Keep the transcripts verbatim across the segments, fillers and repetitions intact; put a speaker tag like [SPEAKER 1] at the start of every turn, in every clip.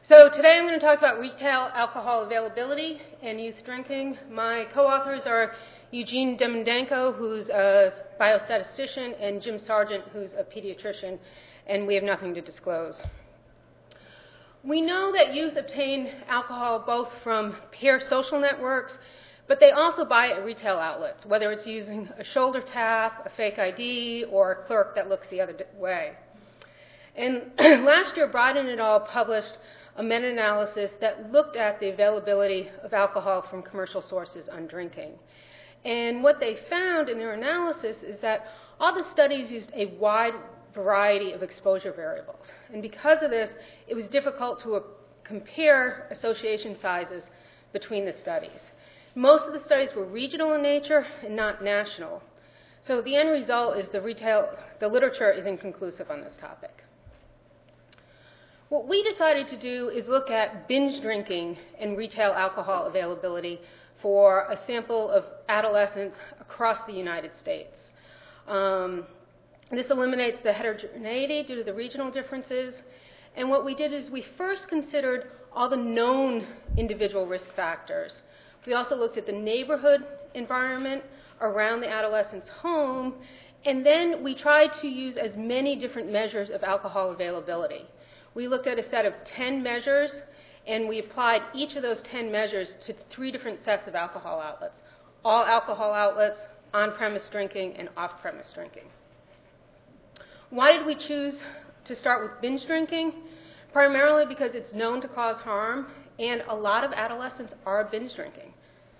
[SPEAKER 1] So today I'm going to talk about retail alcohol availability and youth drinking. My co-authors are Eugene Demendenko, who's a biostatistician, and Jim Sargent, who's a pediatrician, and we have nothing to disclose. We know that youth obtain alcohol both from peer social networks, but they also buy it at retail outlets, whether it's using a shoulder tap, a fake I D, or a clerk that looks the other way. And last year, Bryden et al. Published a meta-analysis that looked at the availability of alcohol from commercial sources on drinking. And what they found in their analysis is that all the studies used a wide variety of exposure variables. And because of this, it was difficult to uh, compare association sizes between the studies. Most of the studies were regional in nature and not national. So the end result is the retail, the literature is inconclusive on this topic. What we decided to do is look at binge drinking and retail alcohol availability for a sample of adolescents across the United States. Um, this eliminates the heterogeneity due to the regional differences. And what we did is we first considered all the known individual risk factors. We also looked at the neighborhood environment around the adolescent's home, and then we tried to use as many different measures of alcohol availability. We looked at a set of ten measures, and we applied each of those ten measures to three different sets of alcohol outlets: all alcohol outlets, on-premise drinking, and off-premise drinking. Why did we choose to start with binge drinking? Primarily because it's known to cause harm, and a lot of adolescents are binge drinking.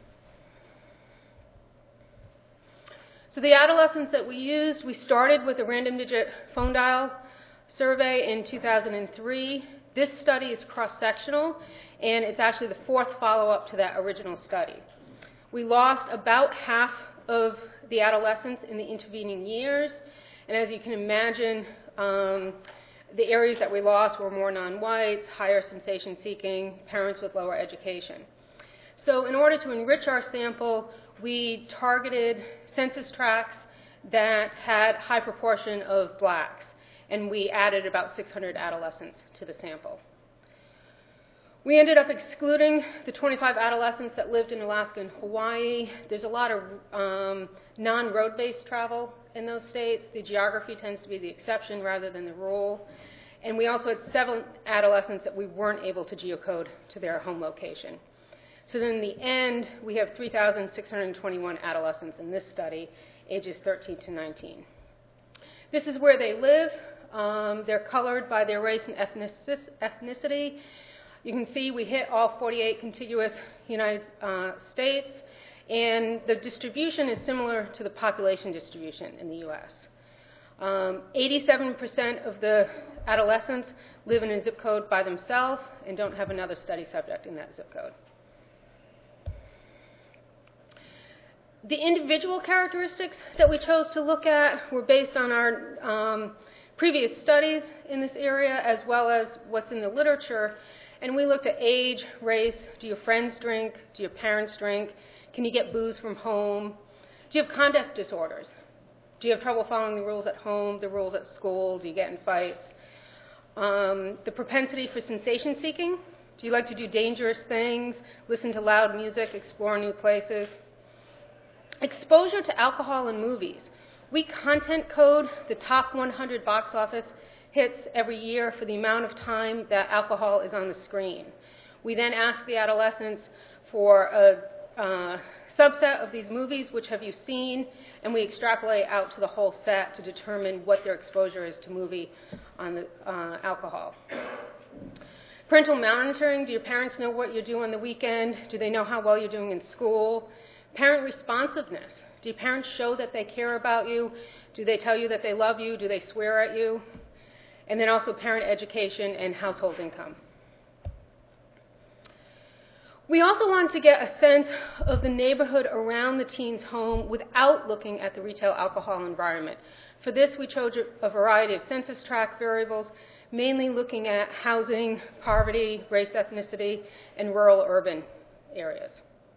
[SPEAKER 1] So the adolescents that we used, we started with a random digit phone dial survey in two thousand three. This study is cross-sectional, and it's actually the fourth follow-up to that original study. We lost about half of the adolescents in the intervening years, and as you can imagine, um, the areas that we lost were more non-whites, higher sensation-seeking, parents with lower education. So in order to enrich our sample, we targeted census tracts that had high proportion of blacks, and we added about six hundred adolescents to the sample. We ended up excluding the twenty-five adolescents that lived in Alaska and Hawaii. There's a lot of um, non-road-based travel in those states. The geography tends to be the exception rather than the rule. And we also had seven adolescents that we weren't able to geocode to their home location. So then in the end, we have three thousand six hundred twenty-one adolescents in this study, ages thirteen to nineteen. This is where they live. Um, they're colored by their race and ethnicity. You can see we hit all forty-eight contiguous United uh, States, and the distribution is similar to the population distribution in the U S. Um, eighty-seven percent of the adolescents live in a zip code by themselves and don't have another study subject in that zip code. The individual characteristics that we chose to look at were based on our um, previous studies in this area, as well as what's in the literature. And we looked at age, race, do your friends drink, do your parents drink, can you get booze from home, do you have conduct disorders, do you have trouble following the rules at home, the rules at school, do you get in fights, um, the propensity for sensation seeking, do you like to do dangerous things, listen to loud music, explore new places. Exposure to alcohol in movies. We content code the top one hundred box office hits every year for the amount of time that alcohol is on the screen. We then ask the adolescents for a uh, subset of these movies, which have you seen, and we extrapolate out to the whole set to determine what their exposure is to movie on the uh, alcohol. Parental monitoring. Do your parents know what you do on the weekend? Do they know how well you're doing in school? Parent responsiveness. Do your parents show that they care about you? Do they tell you that they love you? Do they swear at you? And then also parent education and household income. We also wanted to get a sense of the neighborhood around the teen's home without looking at the retail alcohol environment. For this, we chose a variety of census tract variables, mainly looking at housing, poverty, race, ethnicity, and rural-urban areas.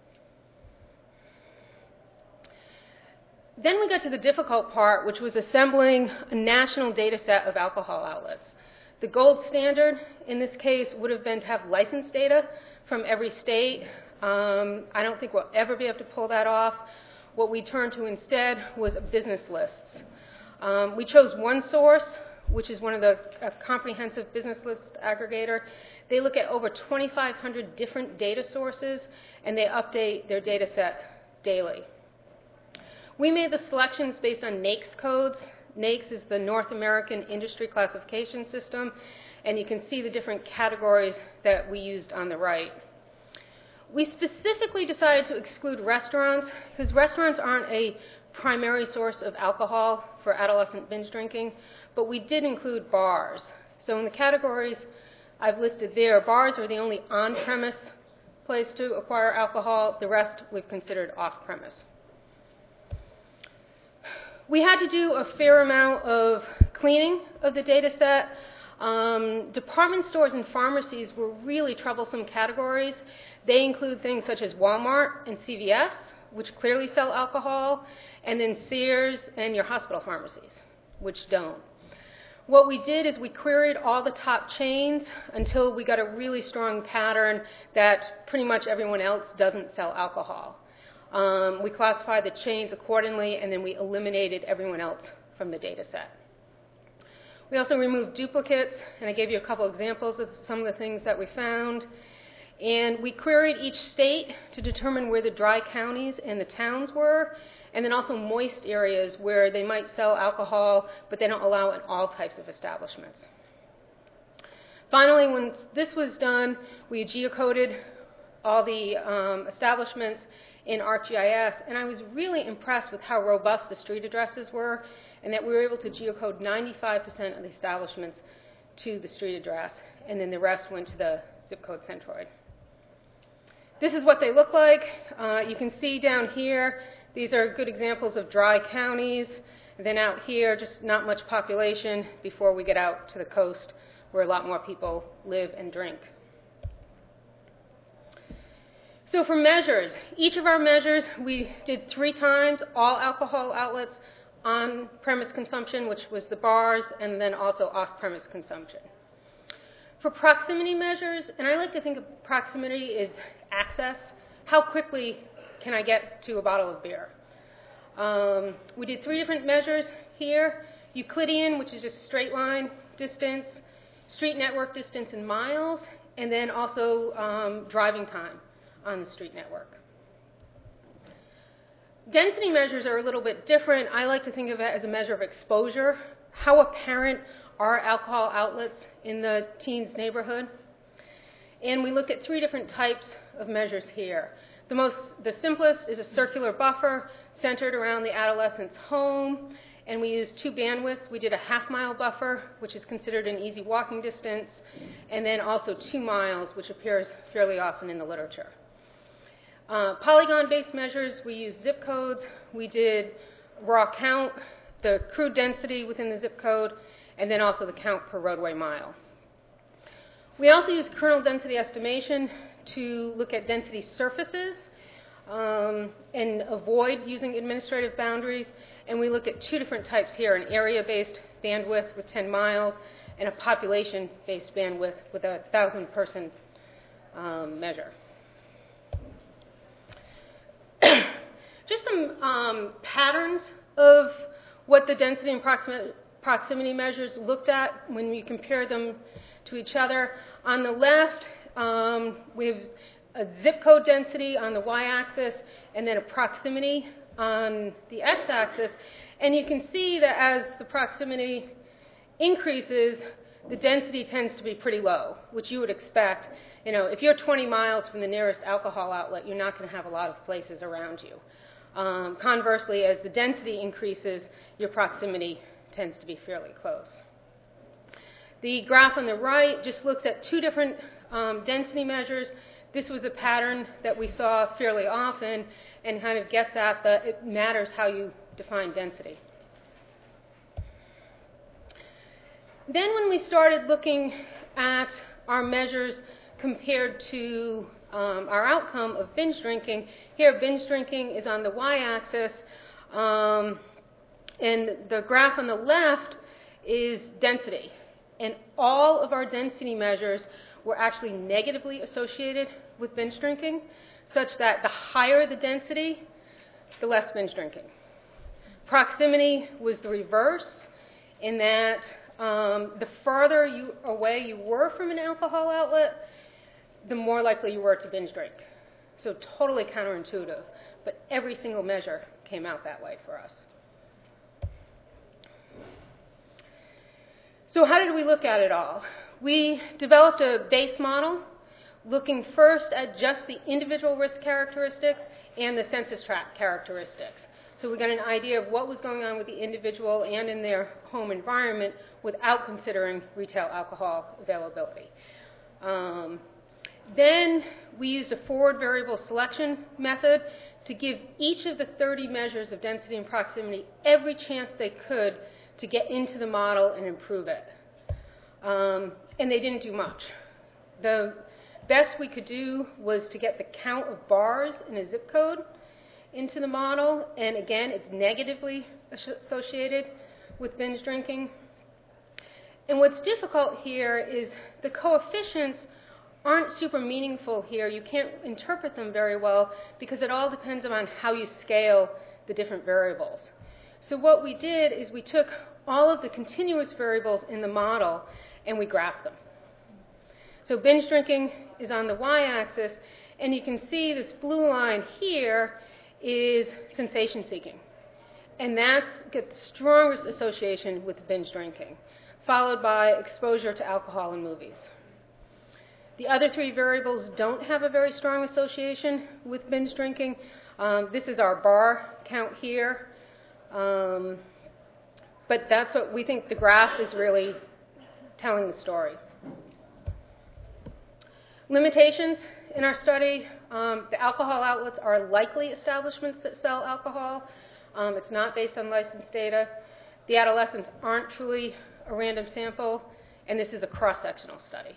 [SPEAKER 1] Then we got to the difficult part, which was assembling a national data set of alcohol outlets. The gold standard in this case would have been to have license data from every state. Um, I don't think we'll ever be able to pull that off. What we turned to instead was business lists. Um, we chose OneSource, which is one of the uh, comprehensive business list aggregator. They look at over twenty-five hundred different data sources, and they update their data set daily. We made the selections based on NAICS codes. NAICS is the North American Industry Classification System, and you can see the different categories that we used on the right. We specifically decided to exclude restaurants because restaurants aren't a primary source of alcohol for adolescent binge drinking, but we did include bars. So in the categories I've listed there, bars are the only on-premise place to acquire alcohol. The rest we've considered off-premise. We had to do a fair amount of cleaning of the data set. Um, department stores and pharmacies were really troublesome categories. They include things such as Walmart and C V S, which clearly sell alcohol, and then Sears and your hospital pharmacies, which don't. What we did is we queried all the top chains until we got a really strong pattern that pretty much everyone else doesn't sell alcohol. Um, we classified the chains accordingly, and then we eliminated everyone else from the data set. We also removed duplicates, and I gave you a couple examples of some of the things that we found. And we queried each state to determine where the dry counties and the towns were, and then also moist areas where they might sell alcohol, but they don't allow it in all types of establishments. Finally, when this was done, we geocoded all the um, establishments in ArcGIS, and I was really impressed with how robust the street addresses were, and that we were able to geocode ninety-five percent of the establishments to the street address, and then the rest went to the zip code centroid. This is what they look like. Uh, you can see down here, these are good examples of dry counties. And then out here, just not much population before we get out to the coast where a lot more people live and drink. So for measures, each of our measures, we did three times all alcohol outlets on-premise consumption, which was the bars, and then also off-premise consumption. For proximity measures, and I like to think of proximity as access, how quickly can I get to a bottle of beer? Um, we did three different measures here. Euclidean, which is just straight line distance, street network distance in miles, and then also um, driving time on the street network. Density measures are a little bit different. I like to think of it as a measure of exposure. How apparent are alcohol outlets in the teen's neighborhood? And we look at three different types of measures here. The most, the simplest is a circular buffer centered around the adolescent's home, and we used two bandwidths. We did a half-mile buffer, which is considered an easy walking distance, and then also two miles, which appears fairly often in the literature. Uh, polygon-based measures, we used zip codes. We did raw count, the crude density within the zip code, and then also the count per roadway mile. We also used kernel density estimation to look at density surfaces um, and avoid using administrative boundaries. And we looked at two different types here, an area-based bandwidth with ten miles and a population-based bandwidth with a one thousand person um, measure. Just some um, patterns of what the density and proximity, proximity measures looked at when we compare them to each other. On the left, um, we have a zip code density on the y-axis and then a proximity on the x-axis. And you can see that as the proximity increases, the density tends to be pretty low, which you would expect. You know, if you're twenty miles from the nearest alcohol outlet, you're not going to have a lot of places around you. Um, conversely, as the density increases, your proximity tends to be fairly close. The graph on the right just looks at two different um, density measures. This was a pattern that we saw fairly often and kind of gets at the, it matters how you define density. Then when we started looking at our measures compared to um, our outcome of binge drinking, here binge drinking is on the y-axis, um, and the graph on the left is density. And all of our density measures were actually negatively associated with binge drinking, such that the higher the density, the less binge drinking. Proximity was the reverse, in that um, the farther you, away you were from an alcohol outlet, the more likely you were to binge drink. So totally counterintuitive, but every single measure came out that way for us. So how did we look at it all? We developed a base model looking first at just the individual risk characteristics and the census tract characteristics. So we got an idea of what was going on with the individual and in their home environment without considering retail alcohol availability. Um, then we used a forward variable selection method to give each of the thirty measures of density and proximity every chance they could to get into the model and improve it. Um, and they didn't do much. The best we could do was to get the count of bars in a zip code into the model, and again, it's negatively associated with binge drinking. And what's difficult here is the coefficients aren't super meaningful here. You can't interpret them very well because it all depends on how you scale the different variables. So what we did is we took all of the continuous variables in the model and we graphed them. So binge drinking is on the y-axis, and you can see this blue line here is sensation seeking. And that's got the strongest association with binge drinking, followed by exposure to alcohol and movies. The other three variables don't have a very strong association with binge drinking. Um, this is our bar count here. Um, but that's what we think the graph is really telling the story. Limitations in our study. Um, the alcohol outlets are likely establishments that sell alcohol. Um, it's not based on licensed data. The adolescents aren't truly a random sample, and this is a cross-sectional study.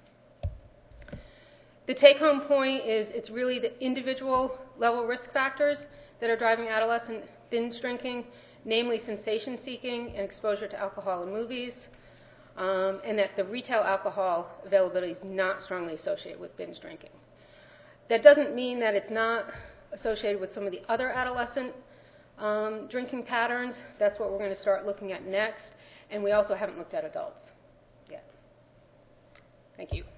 [SPEAKER 1] The take-home point is it's really the individual level risk factors that are driving adolescent binge drinking, namely sensation seeking and exposure to alcohol and movies, um, and that the retail alcohol availability is not strongly associated with binge drinking. That doesn't mean that it's not associated with some of the other adolescent um, drinking patterns. That's what we're going to start looking at next, and we also haven't looked at adults yet. Thank you.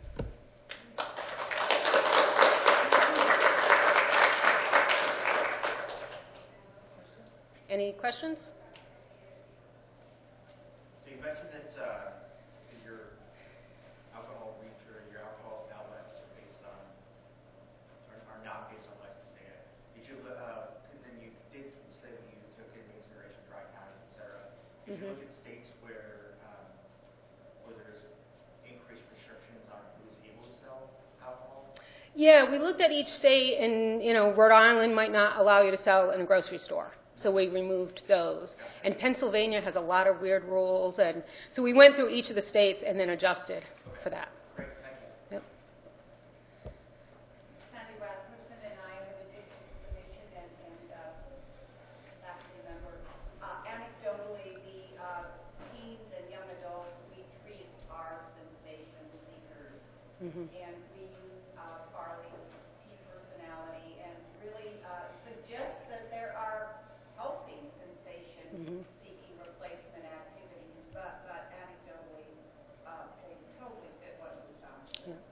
[SPEAKER 1] Any questions?
[SPEAKER 2] So you mentioned that uh, your alcohol reach or your alcohol outlets are based on are, are not based on licensed data. Did you uh, then you did say that you took into consideration dry counties, et cetera. Did mm-hmm. you look at states where um, where there's increased restrictions on who's able to sell alcohol?
[SPEAKER 1] Yeah, we looked at each state, and you know, Rhode Island might not allow you to sell in a grocery store. So we removed those. And Pennsylvania has a lot of weird rules. And so we went through each of the states and then adjusted for that.
[SPEAKER 2] Great, thank you.
[SPEAKER 1] Yep.
[SPEAKER 3] Sandy Rasmussen and I have addiction information and, and uh, faculty member. Uh, anecdotally, the uh, teens and young adults we treat are sensation seekers. Mm-hmm. And we use uh, Farley's P personality and really uh, suggest that there are healthy sensation mm-hmm. seeking replacement activities, but, but anecdotally, uh, they totally fit what was found.
[SPEAKER 1] Yeah.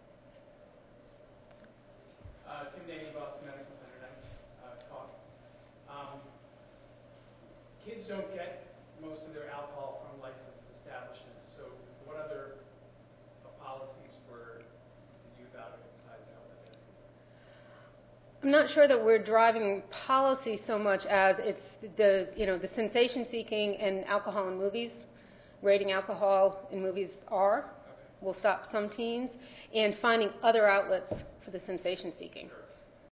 [SPEAKER 4] Uh, Tim Daney, Boston Medical Center. Nice uh, talk. Um, kids don't get most of their alcohol from licensed establishments, so what other uh, policies were did you evaluate besides outlet density?
[SPEAKER 1] I'm not sure that we're driving policy so much as it's the, you know, the sensation seeking and alcohol in movies, rating alcohol in movies R, okay. will stop some teens, and finding other outlets for the sensation seeking.
[SPEAKER 4] Sure.